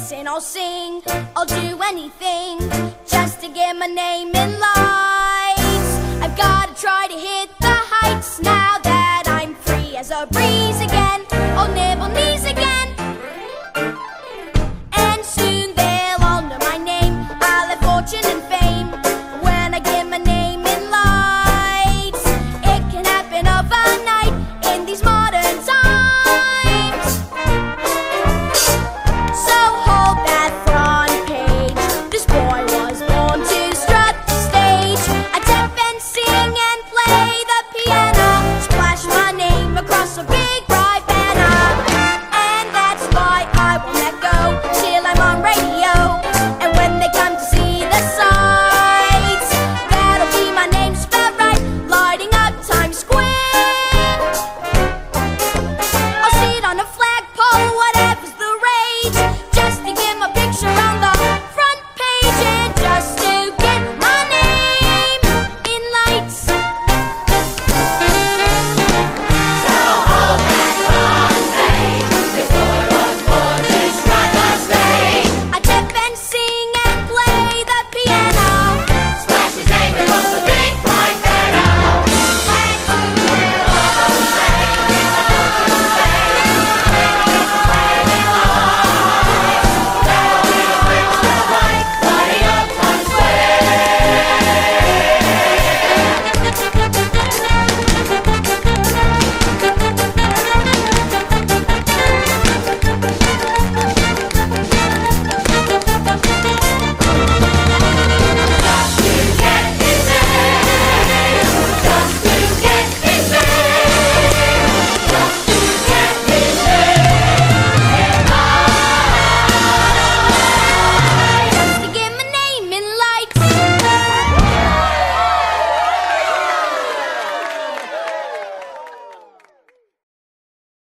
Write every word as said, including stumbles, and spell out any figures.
dance and I'll sing. I'll do anything just to get my name in lights. I've gotta try to hit the heights now that I'm free as a breeze again. I'll nibble knees again.